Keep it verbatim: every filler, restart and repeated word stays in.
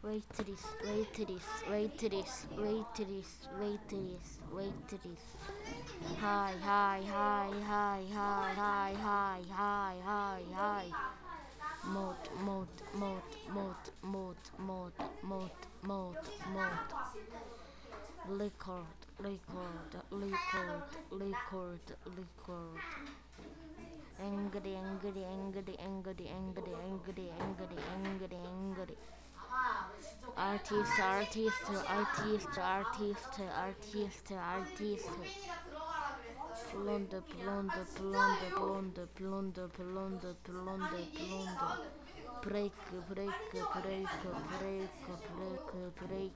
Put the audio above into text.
waitress, waitress, waitress, waitress, waitress, waitress. Hi, hi, hi, hi, hi, hi, hi, hi, hi, hi. Mode, mode, mode, mode, mode, mode, mode, mode, mode. Record, record, record, record, record. Angry, angry, angry, angry, angry, angry, angry, angry, angry. Artist, artist, artist, artist, artist, artist. Blonde, blonde, blonde, blonde, blonde, blonde, blonde, blonde. Break, break, break, break, break, break.